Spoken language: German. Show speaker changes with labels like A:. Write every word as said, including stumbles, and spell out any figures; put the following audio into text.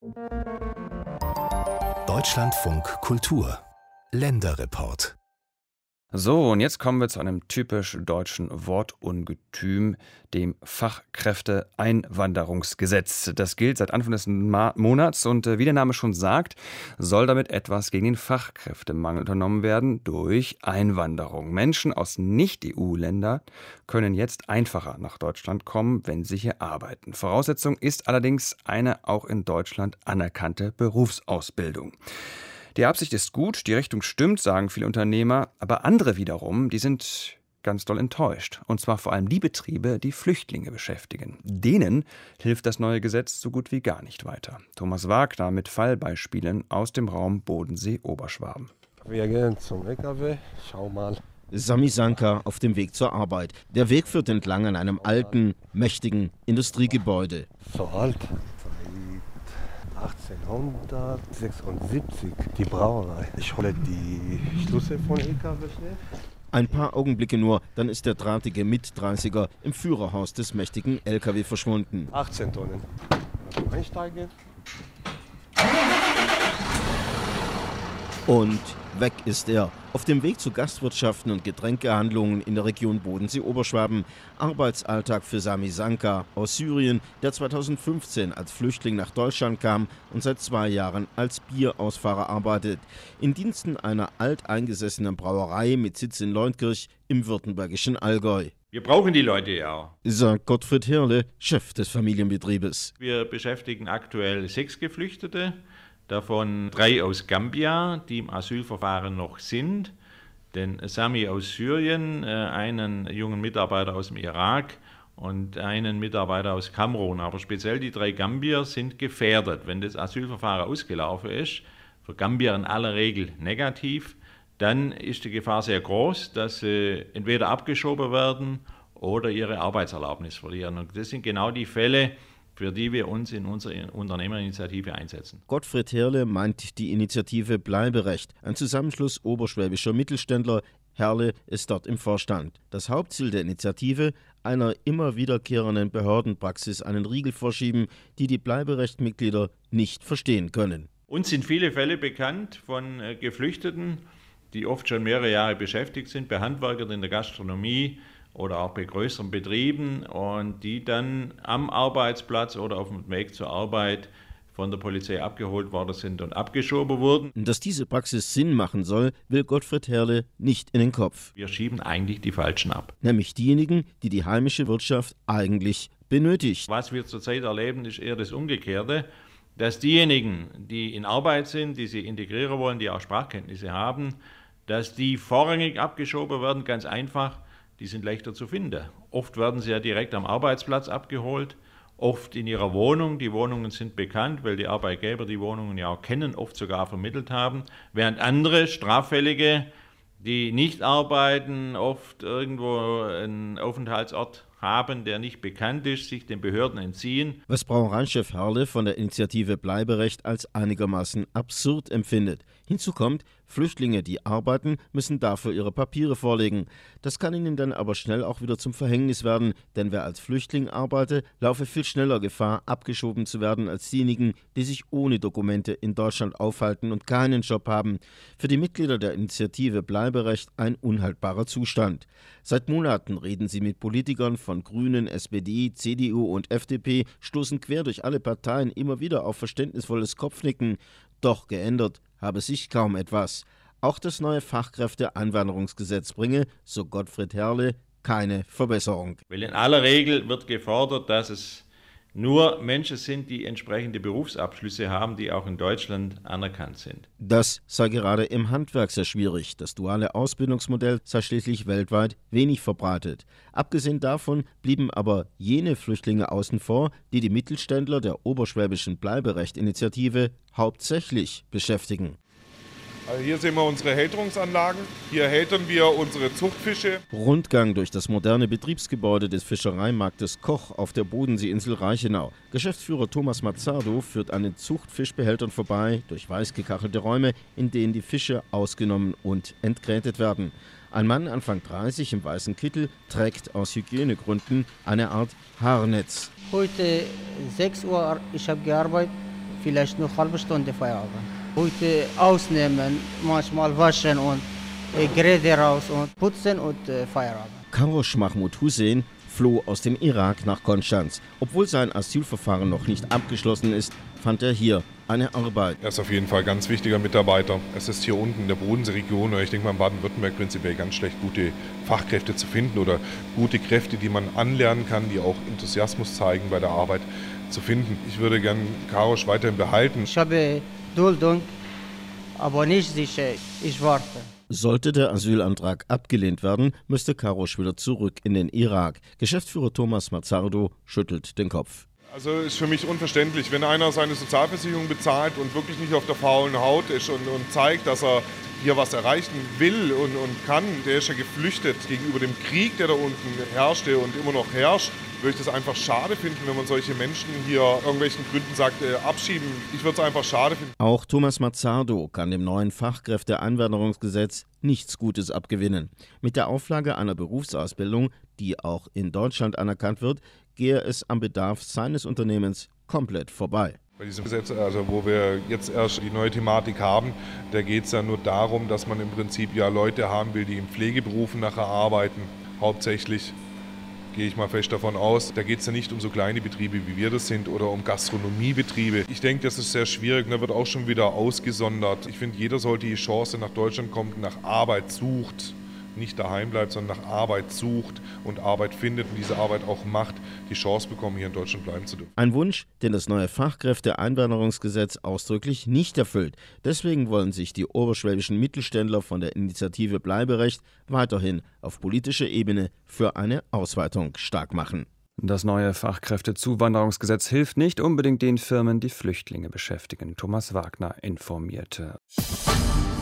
A: Deutschlandfunk Kultur Länderreport.
B: So, und jetzt kommen wir zu einem typisch deutschen Wortungetüm, dem Fachkräfteeinwanderungsgesetz. Das gilt seit Anfang des Ma- Monats und äh, wie der Name schon sagt, soll damit etwas gegen den Fachkräftemangel unternommen werden durch Einwanderung. Menschen aus Nicht-E U-Ländern können jetzt einfacher nach Deutschland kommen, wenn sie hier arbeiten. Voraussetzung ist allerdings eine auch in Deutschland anerkannte Berufsausbildung. Die Absicht ist gut, die Richtung stimmt, sagen viele Unternehmer, aber andere wiederum, die sind ganz doll enttäuscht. Und zwar vor allem die Betriebe, die Flüchtlinge beschäftigen. Denen hilft das neue Gesetz so gut wie gar nicht weiter. Thomas Wagner mit Fallbeispielen aus dem Raum Bodensee-Oberschwaben.
C: Wir gehen zum L K W, schau mal.
D: Sami Sanka auf dem Weg zur Arbeit. Der Weg führt entlang an einem alten, mächtigen Industriegebäude.
C: So alt, achtzehnhundertsechsundsiebzig, die Brauerei. Ich hole die Schlüssel von L K W schnell.
D: Ein paar Augenblicke nur, dann ist der drahtige Mit-dreißiger im Führerhaus des mächtigen L K W verschwunden.
C: achtzehn Tonnen. Einsteigen.
D: Und weg ist er. Auf dem Weg zu Gastwirtschaften und Getränkehandlungen in der Region Bodensee-Oberschwaben. Arbeitsalltag für Sami Sanka aus Syrien, der zweitausendfünfzehn als Flüchtling nach Deutschland kam und seit zwei Jahren als Bierausfahrer arbeitet. In Diensten einer alteingesessenen Brauerei mit Sitz in Leunkirch im württembergischen Allgäu.
E: Wir brauchen die Leute ja,
D: sagt Gottfried Hirle, Chef des Familienbetriebes.
E: Wir beschäftigen aktuell sechs Geflüchtete. Davon drei aus Gambia, die im Asylverfahren noch sind. Den Sami aus Syrien, einen jungen Mitarbeiter aus dem Irak und einen Mitarbeiter aus Kamerun. Aber speziell die drei Gambier sind gefährdet. Wenn das Asylverfahren ausgelaufen ist, für Gambier in aller Regel negativ, dann ist die Gefahr sehr groß, dass sie entweder abgeschoben werden oder ihre Arbeitserlaubnis verlieren. Und das sind genau die Fälle, für die wir uns in unserer Unternehmerinitiative einsetzen.
D: Gottfried Herle meint die Initiative Bleiberecht, ein Zusammenschluss oberschwäbischer Mittelständler. Herle ist dort im Vorstand. Das Hauptziel der Initiative, einer immer wiederkehrenden Behördenpraxis einen Riegel vorschieben, die die Bleiberecht-Mitglieder nicht verstehen können.
E: Uns sind viele Fälle bekannt von äh, Geflüchteten, die oft schon mehrere Jahre beschäftigt sind, bei Handwerkern in der Gastronomie, oder auch bei größeren Betrieben und die dann am Arbeitsplatz oder auf dem Weg zur Arbeit von der Polizei abgeholt worden sind und abgeschoben wurden.
D: Dass diese Praxis Sinn machen soll, will Gottfried Herle nicht in den Kopf.
E: Wir schieben eigentlich die Falschen ab.
D: Nämlich diejenigen, die die heimische Wirtschaft eigentlich benötigt.
E: Was wir zurzeit erleben, ist eher das Umgekehrte, dass diejenigen, die in Arbeit sind, die sie integrieren wollen, die auch Sprachkenntnisse haben, dass die vorrangig abgeschoben werden, ganz einfach. Die sind leichter zu finden. Oft werden sie ja direkt am Arbeitsplatz abgeholt, oft in ihrer Wohnung. Die Wohnungen sind bekannt, weil die Arbeitgeber die Wohnungen ja auch kennen, oft sogar vermittelt haben. Während andere Straffällige, die nicht arbeiten, oft irgendwo einen Aufenthaltsort haben, der nicht bekannt ist, sich den Behörden entziehen.
D: Was Brauereichef Herle von der Initiative Bleiberecht als einigermaßen absurd empfindet. Hinzu kommt, Flüchtlinge, die arbeiten, müssen dafür ihre Papiere vorlegen. Das kann ihnen dann aber schnell auch wieder zum Verhängnis werden, denn wer als Flüchtling arbeitet, laufe viel schneller Gefahr, abgeschoben zu werden als diejenigen, die sich ohne Dokumente in Deutschland aufhalten und keinen Job haben. Für die Mitglieder der Initiative Bleiberecht ein unhaltbarer Zustand. Seit Monaten reden sie mit Politikern von Grünen, S P D, C D U und F D P, stoßen quer durch alle Parteien immer wieder auf verständnisvolles Kopfnicken. Doch geändert habe sich kaum etwas. Auch das neue Fachkräfteeinwanderungsgesetz bringe, so Gottfried Herle, keine Verbesserung.
E: Weil in aller Regel wird gefordert, dass es nur Menschen sind, die entsprechende Berufsabschlüsse haben, die auch in Deutschland anerkannt sind.
D: Das sei gerade im Handwerk sehr schwierig. Das duale Ausbildungsmodell sei schließlich weltweit wenig verbreitet. Abgesehen davon blieben aber jene Flüchtlinge außen vor, die die Mittelständler der oberschwäbischen Bleiberecht-Initiative hauptsächlich beschäftigen.
F: Also hier sehen wir unsere Hälterungsanlagen. Hier hältern wir unsere Zuchtfische.
D: Rundgang durch das moderne Betriebsgebäude des Fischereimarktes Koch auf der Bodenseeinsel Reichenau. Geschäftsführer Thomas Mazzardo führt an den Zuchtfischbehältern vorbei, durch weiß gekachelte Räume, in denen die Fische ausgenommen und entgrätet werden. Ein Mann Anfang dreißig im weißen Kittel trägt aus Hygienegründen eine Art Haarnetz.
G: Heute sechs Uhr, ich habe gearbeitet, vielleicht nur eine halbe Stunde Feierabend. Heute ausnehmen, manchmal waschen und äh, Geräte raus und putzen und äh, Feierabend.
D: Karosh Mahmoud Hussein floh aus dem Irak nach Konstanz. Obwohl sein Asylverfahren noch nicht abgeschlossen ist, fand er hier eine Arbeit.
F: Er ist auf jeden Fall ein ganz wichtiger Mitarbeiter. Es ist hier unten in der Bodenseeregion, oder ich denke mal in Baden-Württemberg prinzipiell ganz schlecht, gute Fachkräfte zu finden oder gute Kräfte, die man anlernen kann, die auch Enthusiasmus zeigen bei der Arbeit, zu finden. Ich würde gern Karosh weiterhin behalten.
G: Ich habe Duldung, aber nicht sicher. Ich warte.
D: Sollte der Asylantrag abgelehnt werden, müsste Karosh wieder zurück in den Irak. Geschäftsführer Thomas Mazzardo schüttelt den Kopf.
F: Also ist für mich unverständlich, wenn einer seine Sozialversicherung bezahlt und wirklich nicht auf der faulen Haut ist und, und zeigt, dass er hier was erreichen will und, und kann. Der ist ja geflüchtet gegenüber dem Krieg, der da unten herrschte und immer noch herrscht. Würde ich das einfach schade finden, wenn man solche Menschen hier irgendwelchen Gründen sagt, äh, abschieben. Ich würde es einfach schade finden.
D: Auch Thomas Mazzardo kann dem neuen Fachkräfteeinwanderungsgesetz nichts Gutes abgewinnen. Mit der Auflage einer Berufsausbildung, die auch in Deutschland anerkannt wird, gehe es am Bedarf seines Unternehmens komplett vorbei.
F: Bei diesem Gesetz, also wo wir jetzt erst die neue Thematik haben, da geht es ja nur darum, dass man im Prinzip ja Leute haben will, die in Pflegeberufen nachher arbeiten, hauptsächlich. Gehe ich mal fest davon aus. Da geht es ja nicht um so kleine Betriebe, wie wir das sind, oder um Gastronomiebetriebe. Ich denke, das ist sehr schwierig. Da wird auch schon wieder ausgesondert. Ich finde, jeder sollte die Chance nach Deutschland kommen, nach Arbeit sucht, nicht daheim bleibt, sondern nach Arbeit sucht und Arbeit findet und diese Arbeit auch macht, die Chance bekommen, hier in Deutschland bleiben zu dürfen.
D: Ein Wunsch, den das neue Fachkräfteeinwanderungsgesetz ausdrücklich nicht erfüllt. Deswegen wollen sich die oberschwäbischen Mittelständler von der Initiative Bleiberecht weiterhin auf politischer Ebene für eine Ausweitung stark machen.
B: Das neue Fachkräftezuwanderungsgesetz hilft nicht unbedingt den Firmen, die Flüchtlinge beschäftigen. Thomas Wagner informierte.